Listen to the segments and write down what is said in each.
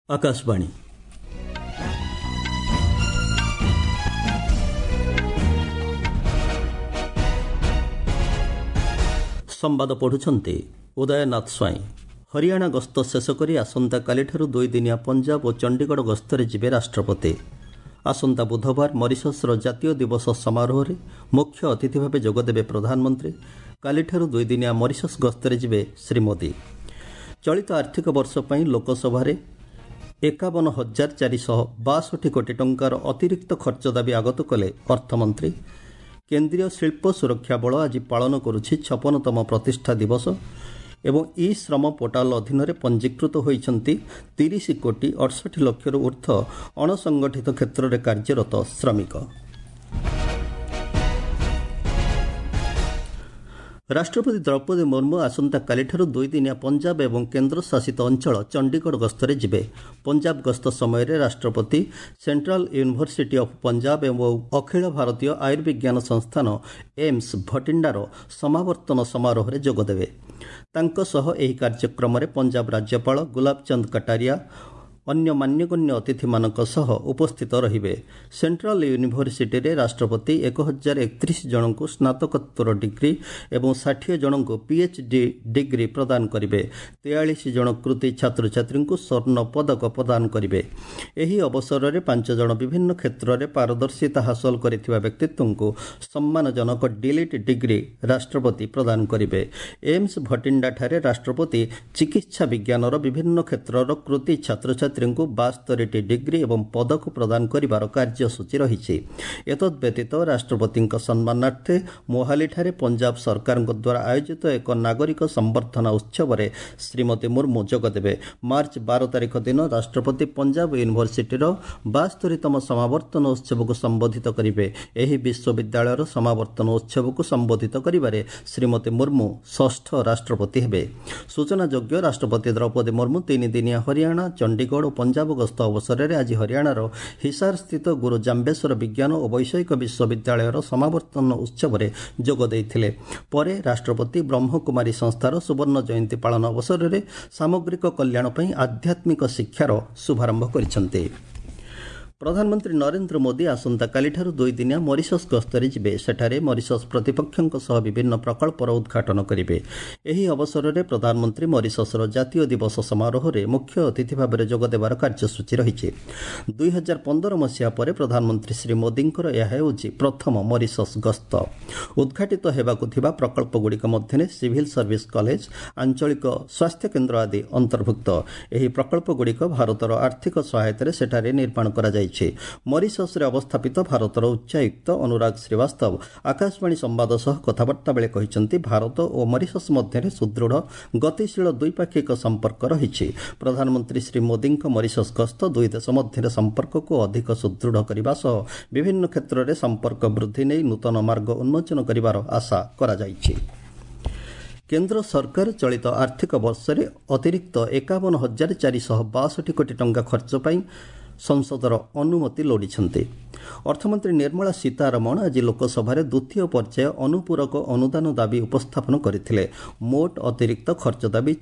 आकाशवाणी संवाद पढ़ुछन्ते उदयनाथ स्वाई। हरियाणा गस्त शेष करी आसंताकालिठारु 2 दिनिया पंजाब और चंडीगढ़ गस्तरे जिबे राष्ट्रपति। आसंता बुधवार मॉरिशसर जातीय दिवस समारोह रे मुख्य अतिथि भावे जोगदेवे प्रधानमंत्री। कालिठारु 2 दिनिया मॉरिशस गस्तरे जिबे श्री मोदी। चलित आर्थिक वर्ष पई लोकसभा रे 51,462 कोटी टंकार अतिरिक्त खर्च दाबी आगत कले अर्थमंत्री। केंद्रीय शिल्प सुरक्षा बल आज पालन करुछि 56तम प्रतिष्ठा दिवस एवं ई श्रम पोर्टाल अधीन पंजीकृत होइछन्ति 30 कोटी 68 लाख ऊर्ध्व अणसंगठित क्षेत्र में कार्यरत श्रमिक। राष्ट्रपति द्रौपदी मुर्मू आसंताकालिठारु 2 दिनिया पंजाब एवं केन्द्र शासित अंचल चंडीगढ़ गस्तरे जिबे। पंजाब गस्त समय राष्ट्रपति सेंट्रल यूनिवर्सिटी ऑफ पंजाब एवं अखिल भारतीय आयुर्विज्ञान संस्थान एम्स भटिंडार समावर्तन समारोह में जोगदेवे। तांको सह एही कार्यक्रम में पंजाब राज्यपाल गुलाब चंद कटारिया अन्य मान्यगण्य अतिथि मानक सह उपस्थित रहिबे। सेंट्रल यूनिवर्सिटी रे राष्ट्रपति 1031 जन को स्नातकोत्तर डिग्री एवं 60 जन को पीएचडी डिग्री प्रदान करिवे। 43 जन कृति छात्र छात्री को स्वर्ण पदक प्रदान करिवे। एही अवसर में 5 जन विभिन्न क्षेत्र में पारदर्शिता हासिल करिथिबा व्यक्तित्व को सम्मानजनक डिलीट डिग्री राष्ट्रपति प्रदान करिवे। एम्स भटिंडा ठारे राष्ट्रपति चिकित्सा विज्ञान विभिन्न क्षेत्र कृति छात्र छात्री को 72 डिग्री एवं पदक प्रदान करिवार कार्यसूची रही। एतद व्यतीत राष्ट्रपति सम्मानार्थे मोहाली ठारे पंजाब सरकार द्वारा आयोजित एक नागरिक संबर्धना उत्सव में श्रीमती मुर्मू जोगदेवे। मार्च 12 तारिख दिन राष्ट्रपति पंजाब यूनिवर्सिटीर 72तम समावर्तन उत्सव को संबोधित करेंगे। एही विश्वविद्यालय समावर्तन उत्सव को संबोधित करिबारे श्रीमती मुर्मू षष्ठ राष्ट्रपति हेबे। सूचनायोग्य राष्ट्रपति द्रौपदी मुर्मू 3 दिनिया हरियाणा चंडीगढ़ और पंजाब गस्त अवसर में आज हरियाणार हिसार स्थित गुरु जाम्बेश्वर विज्ञान और वैषयिक विश्वविद्यालय समावर्तन उत्सव में जोगदेइथिले। परे राष्ट्रपति ब्रह्मकुमारी संस्थार सुवर्ण जयंती पालन अवसर में सामग्रिक कल्याण पर आध्यात्मिक शिक्षार शुभारंभ करिसेंते। प्रधानमंत्री नरेंद्र मोदी आसंताकालिठारु 2 दिनिया मॉरिशस गस्तरे जिबे। सेठारे मॉरिशस प्रतिपक्षों सह विभिन्न प्रकल्पर उद्घाटन करिवे। एही अवसर में प्रधानमंत्री मॉरिशसर जातीय दिवस समारोह में मुख्य अतिथि भाव जोगदेवार कार्यसूची रही। 2015 मसीहा पर प्रधानमंत्री श्री मोदींकर यह हेउछि प्रथम मॉरिशस गस्त। उद्घाटित हेबाकु थिबा प्रकल्पगुड़िक मध्यरे सिविल सर्विस कॉलेज, आंचलिक स्वास्थ्य केन्द्र आदि अंतर्भुक्त। एही प्रकल्पगुड़िक भारतर आर्थिक सहायतार सेठारे निर्माण करा जाय। मॉरिशस रे अवस्थापित भारतर उच्चायुक्त अनुराग श्रीवास्तव आकाशवाणी संवाद सह कथबार्ता बेले कहिसेंति भारत और मॉरिशस मध्य सुदृढ़ गतिशील द्विपाक्षिक संपर्क रही। प्रधानमंत्री श्री मोदी मॉरिशस गस्त दुई देश मध्य संपर्क को अधिक सुदृढ़ करने सह विभिन्न क्षेत्र में संपर्क वृद्धि नहीं नूतन मार्ग उन्मोचन करिवार आशा करा जायछि। केंद्र सरकार चलित आर्थिक वर्ष में अतिरिक्त 51,462 कोटी टंका खर्च पाई संसदर अनुमति लोड़िछन्ते। अर्थमंत्री निर्मला सीतारमण आज लोकसभा द्वितीय पर्याय अनुपूरक अनुदान दाबी उपस्थापन करथिले। मोट अतिरिक्त खर्च दाबी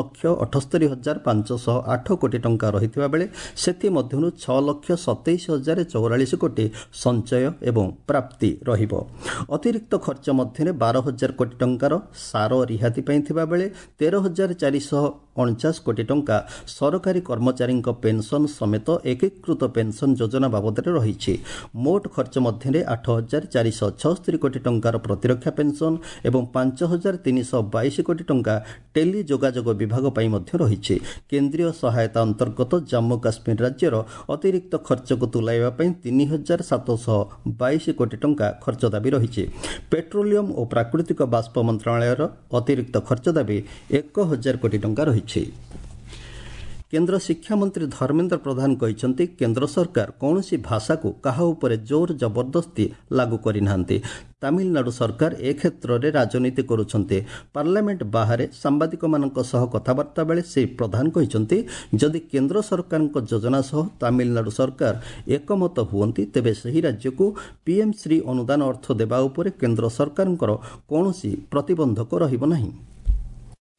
6,78,508 कोटी टंका रहितबा बेले सेति मध्यनु 6,27,044 कोटी संचय एवं प्राप्ति रहिबो। अतिरिक्त खर्च मध्यरे 12,000 कोटी टंकार सार रिहाती पई थिबा बेले 13,449 कोटी टंका सरकारी कर्मचारी पेंशन समेत एकीकृत पेंशन योजना बाबद रही। मोट खर्च मध्य 8,476 कोटी टंकार प्रतिरक्षा पेंशन एवं 5,322 कोटी टंका टेली जोगाजोग विभाग पर रही। केंद्रीय सहायता अंतर्गत जम्मू काश्मीर राज्यर अतिरिक्त खर्च को तुलाइवा 3,722 कोटी टंका खर्च दाबी रही। पेट्रोलियम और प्राकृतिक बाष्प मंत्रालय अतिरिक्त खर्च दाबी 1,000 कोटी टंका रही। केंद्र शिक्षा मंत्री धर्मेंद्र प्रधान कहते केंद्र सरकार कौन सी भाषा को कहा उपरे जोर जबरदस्ती लागू करना। तमिलनाडु सरकार ए क्षेत्र में राजनीति करुछन्ते। पार्लियामेंट बाहर सांबादिक मानक सह कथबार्ता बेले श्री प्रधान कहते जदि केंद्र सरकार योजना सह तमिलनाडु सरकार एकमत हुअन्ति तेबे सही राज्य को पीएम श्री अनुदान अर्थ देबा उपरे केंद्र सरकार कौन प्रतिबंधक रहिबो नाही।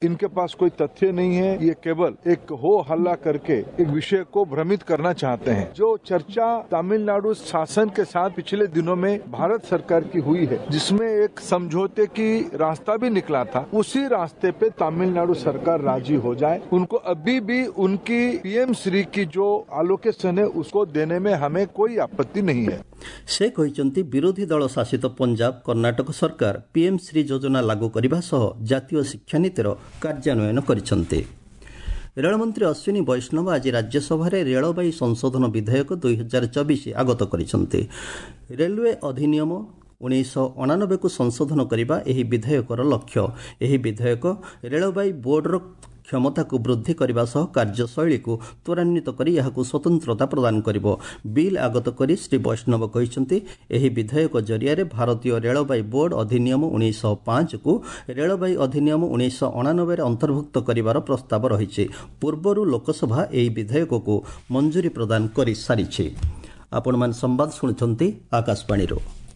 इनके पास कोई तथ्य नहीं है, ये केवल एक हो हल्ला करके एक विषय को भ्रमित करना चाहते हैं। जो चर्चा तमिलनाडु शासन के साथ पिछले दिनों में भारत सरकार की हुई है, जिसमें एक समझौते की रास्ता भी निकला था, उसी रास्ते पे तमिलनाडु सरकार राजी हो जाए। उनको अभी भी उनकी पीएम श्री की जो आलोकेशन है उसको देने में हमें कोई आपत्ति नहीं है। से कहते विरोधी दल शासित पंजाब कर्नाटक सरकार पीएम श्री योजना लागू करने सह जातीय शिक्षानीतिर कार्यान्वयन करिसेंते। रेलमंत्री अश्विनी वैष्णव आज राज्यसभा रेलवाई संशोधन विधेयक 2024 आगत करिसेंते। रेलवे अधिनियम 1989 को संशोधन करने यह विधेयकर लक्ष्य। यह विधेयक रेलवाई बोर्डर क्षमता को वृद्धि करने सह कार्यशैली को त्वरान्वित कर स्वतंत्रता प्रदान करिबो। बिल आगत करी श्री वैष्णव कहते यह विधेयक जरिया भारतीय रेलवाई बोर्ड अधिनियम 1905 को रेलवाई अधिनियम 1989 अंतर्भुक्त करिवार प्रस्ताव रही। पूर्वर लोकसभा यह विधेयक को मंजूरी प्रदान कर सारी। आपण मान संवाद शुणुछंती आकाशवाणी।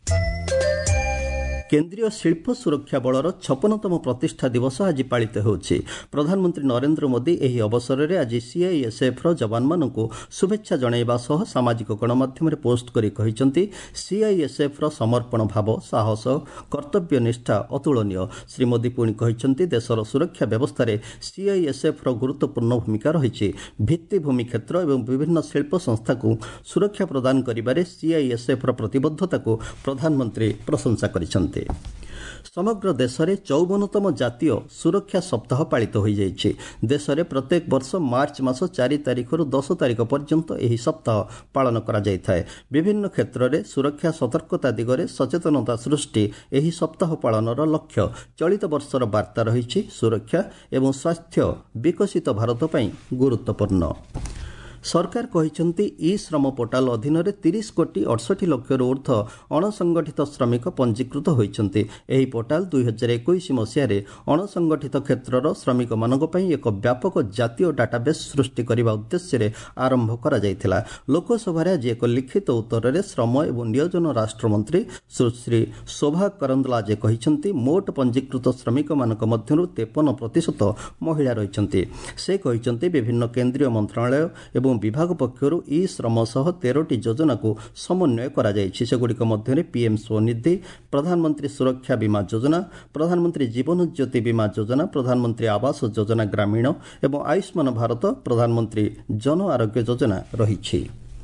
केन्द्रीय शिल्प सुरक्षा बलर 56तम प्रतिष्ठा दिवस आज पालित होछि। प्रधानमंत्री नरेंद्र मोदी एही अवसर में आज सीआईएसएफ जवान मानक शुभेच्छा जणाइबा सह सामाजिक गणमाध्यम पोस्ट करी कहिसंती सीआईएसएफ समर्पण भाव, साहस, कर्तव्यनिष्ठा अतुलनीय। श्री मोदी पुणी कहिसंती देशर सुरक्षा व्यवस्था रे सीआईएसएफ गुरुत्वपूर्ण भूमिका रही। भित्तिभूमि क्षेत्र एवं विभिन्न शिल्प संस्था को सुरक्षा प्रदान करिबारे सीआईएसएफ प्रतिबद्धता को प्रधानमंत्री प्रशंसा करिसंती। समग्र देश में 54तम जातीय सुरक्षा सप्ताह पालित हो जाइए। देश में प्रत्येक वर्ष मार्च मास 4 तारिख रु 10 तारिख पर्यंत यह सप्ताह पालन करा जायथाय। विभिन्न क्षेत्र में सुरक्षा सतर्कता दिगरे सचेतनता सृष्टि यह सप्ताह पालनर लक्ष्य। चलित वर्षर वार्ता रही सुरक्षा एवं स्वास्थ्य विकसित भारत ପାଇଁ गुरुत्वपूर्ण। सरकार कहते ई श्रम पोर्टाल अधीन 30 कोटी 68 लाख ऊर्ध्व अणसंगठित श्रमिक पंजीकृत होती। यह पोर्टाल 2021 मसीह अणसंगठित क्षेत्र श्रमिक मानक पई एक व्यापक जातीय डाटाबेस सृष्टि करने उद्देश्य आरंभ करा जायथिला। लोकसभा आज एक लिखित उत्तर में श्रम एवं नियोजन राष्ट्रमंत्री सुश्री शोभा करंदलाजे कहते मोट पंजीकृत श्रमिक मानक मध्यरु 53% महिला रही। से कहते विभिन्न केंद्रीय मंत्रालय एवं विभाग पक्षरु ई श्रम सह 13टी योजना को समन्वय करा जायछि। सेगुड़िक मध्य पीएम स्वनिधि, प्रधानमंत्री सुरक्षा बीमा योजना, प्रधानमंत्री जीवन ज्योति बीमा योजना, प्रधानमंत्री आवास योजना ग्रामीण एवं आयुष्मान भारत, प्रधानमंत्री जन आरोग्य योजना रही।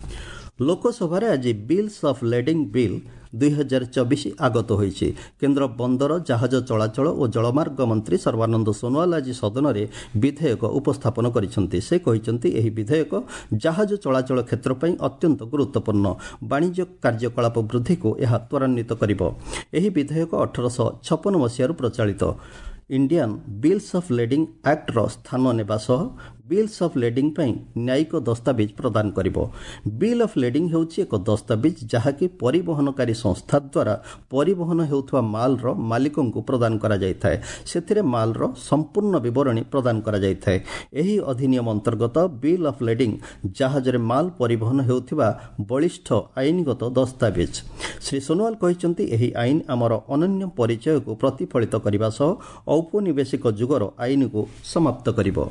लोकसभा आज बिल्स ऑफ लेडिंग बिल 2024 आगत होइछि। केन्द्र बंदर जहाज चलाचल और जलमार्ग मंत्री सर्बानंद सोनोवाल आज सदन में विधेयक उपस्थापन करिसेंति। से कहिसेंति एही विधेयक जहाज चलाचल क्षेत्र पई अत्यंत गुरुत्वपूर्ण। वाणिज्य कार्यकलाप वृद्धि को यह त्वरान्वित करिबो। एही विधेयक 1856 मसीह प्रचलित Indian bills of lading act रो स्थान नेबा सह बिल्स ऑफ लेडिंग पई न्यायिक दस्तावेज प्रदान करिबो। बिल ऑफ लेडिंग हेउछि एक दस्तावेज जहाकी परिवहनकारी संस्था द्वारा परिवहन हेउथवा माल रो मालिकों को प्रदान करा जायथाय। सेथिरे माल रो संपूर्ण विवरणी प्रदान करा जायथाय। एही अधिनियम अंतर्गत बिल ऑफ लेडिंग जहाज रे माल परिवहन हेउथवा बलिष्ठ आईनगत दस्तावेज। श्री सोनोवाल कहिसंती एही आईन हमर अनन्य परिचय को प्रतिफलित करबा सह औपनिवेशिक जुगर आईन को समाप्त करिबो।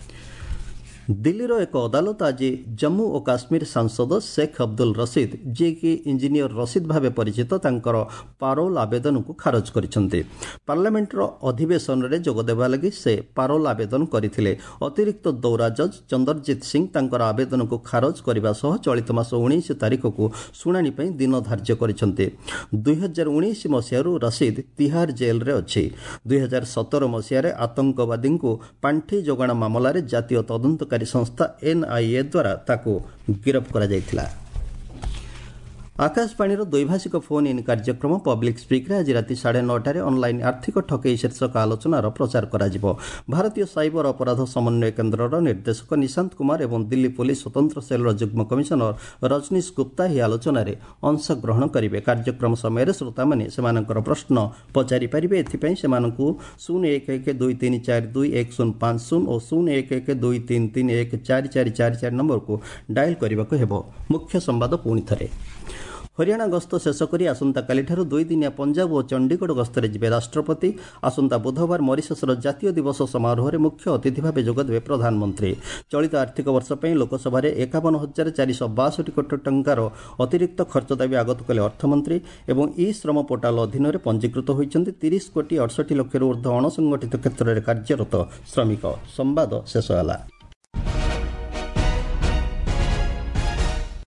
दिल्लीर एक अदालत आज जम्मू और काश्मीर सांसद शेख अब्दुल रशीद जे कि इंजीनियर रशीद भाव परिचित तांकर पारोल आवेदन को खारज करिसेंते। पार्लियामेंटर अधिवेशन रे जोग देबा लगी से पारोल आवेदन करथिले। अतिरिक्त दौरा जज चंद्रजीत सिंह तांकर आवेदन को खारज करबा सह चलित मास 19 तारिख को शुणाणी पई दिन धार्य करिसेंते। 2019 मसीह रशीद तिहार जेल रे अछि। 2017 मसीह आतंकवादी को पांठी जोगाण मामला रे जातीय तदंत संस्था एनआईए द्वारा ताको गिरफ्त करा जायथिला। आकाशवाणी द्वैभाषिक फोन इन कार्यक्रम पब्लिक स्पीक आज राति 9:30 ऑनलाइन आर्थिक ठकई शीर्षक आलोचनार प्रचार करा। भारतीय साइबर अपराध समन्वय केन्द्रर निर्देशक निशांत कुमार एवं दिल्ली पुलिस स्वतंत्र सेलर जुग्म कमिशनर रजनीश गुप्ता ही आलोचन अंशग्रहण करेंगे। कार्यक्रम समय श्रोता मैंने सेमानकर प्रश्न पचारि पारिबे। एथिपई सेमानकु 0112342150 और 011233144444 नंबर को डायल करने को हेबो। मुख्य संवाद पुणी थरे। ହରିୟାଣା ଗସ୍ତ ଶେଷ କରି ଆସନ୍ତାକାଲିଠାରୁ 2 ଦିନିଆ ପଞ୍ଜାବ ଓ ଚଣ୍ଡିଗଡ଼ ଗସ୍ତରେ ଯିବେ ରାଷ୍ଟ୍ରପତି। ଆସନ୍ତା ବୁଧବାର ମରିସସ୍ର ଜାତୀୟ ଦିବସ ସମାରୋହରେ ମୁଖ୍ୟ ଅତିଥି ଭାବେ ଯୋଗଦେବେ ପ୍ରଧାନମନ୍ତ୍ରୀ। ଚଳିତ ଆର୍ଥିକ ବର୍ଷ ପାଇଁ ଲୋକସଭାରେ 51,462 କୋଟି ଟଙ୍କାର ଅତିରିକ୍ତ ଖର୍ଚ୍ଚ ଦାବି ଆଗତ କଲେ ଅର୍ଥମନ୍ତ୍ରୀ ଏବଂ ଇ ଶ୍ରମ ପୋର୍ଟାଲ ଅଧୀନରେ ପଞ୍ଜୀକୃତ ହୋଇଛନ୍ତି 30,68,00,000 ଅଣସଂଗଠିତ କ୍ଷେତ୍ରରେ କାର୍ଯ୍ୟରତ ଶ୍ରମିକ। ସମ୍ବାଦ ଶେଷ ହେଲା।